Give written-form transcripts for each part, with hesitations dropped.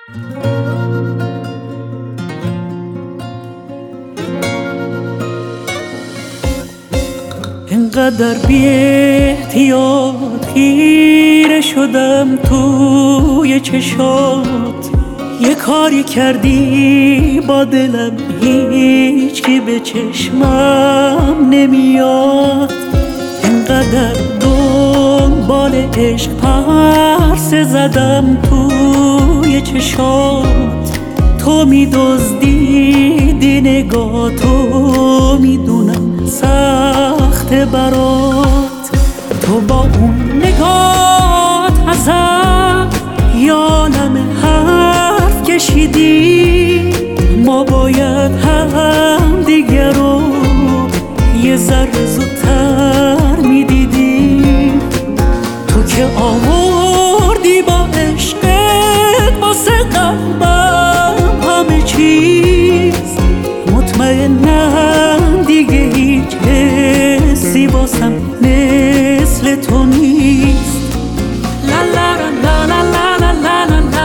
اینقدر بی احتیاط خیره شدم توی چشات، یه کاری کردی با دلم هیچ کی به چشمم نمیاد. اینقدر دنبال عشق پرسه زدم توی چشات، تو می‌دزدیدی نگاهتو، میدونم سخته برات. تو با اون نگات ازم یالم حرف کشیدی، ما باید هم دیگر رو یه ذره زودتر میدیدی. تو که آوردی با عشقت واسه قلبم همه چیز، مطمئنم دیگه هیچ حسی واسم مثل تو نیست. لا لا لا لا لا لا لا لا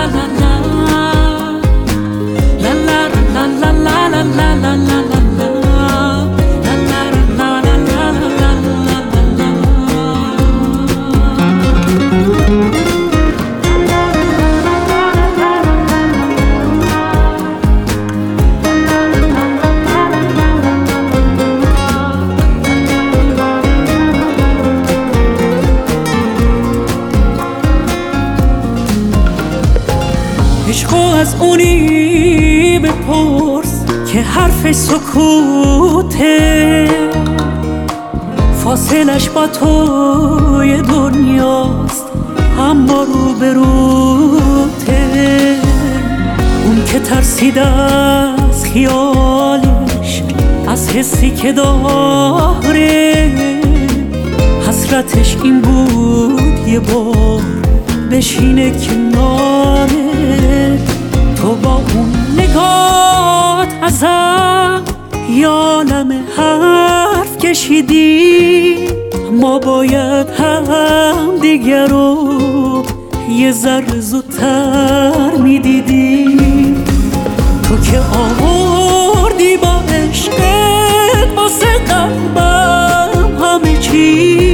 لا لا لا لا لا. عشقو از اونی بپرس که حرف سکوته، فاصلش با توی دنیاست اما رو به روته. اون که ترسید از خیالش، از حسی که داره، حسرتش این بود یه بار بشینه کناره. تو با اون نگات ازم یالم حرف کشیدی، ما باید هم دیگر رو یه ذره زودتر میدیدی. تو که آوردی با عشقت واسه قلبم همه چی،